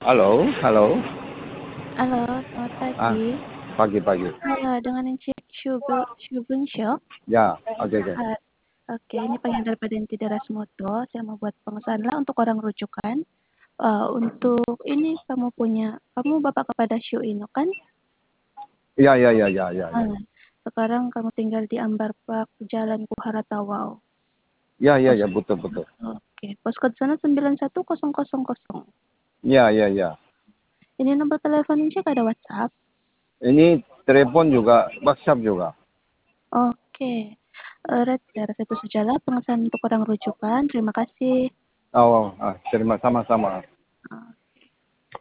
Halo, halo. Halo, selamat Ah, pagi. pagi-pagi. Halo, dengan Encik Syubunsyo. Ya, oke, oke. Ah, Oke, ini pengen dari Denti Darasmoto. Saya mau buat pengesahan lah untuk orang rujukan. Untuk ini kamu bapak kepada Syu Ino kan? Ya, ya, ya, ya, ya, ya. Ah, Sekarang kamu tinggal di Ambar Park, Jalan Kuharatawau. Ya, ya, Pos, ya, betul, betul. oke, poskode sana 91000. Ya, ya, ya. Ini nomor telepon Encik ada WhatsApp. Ini telepon juga, WhatsApp juga. Oke, dari itu sajalah pengesahan untuk orang rujukan. Terima kasih. Oh, terima sama-sama.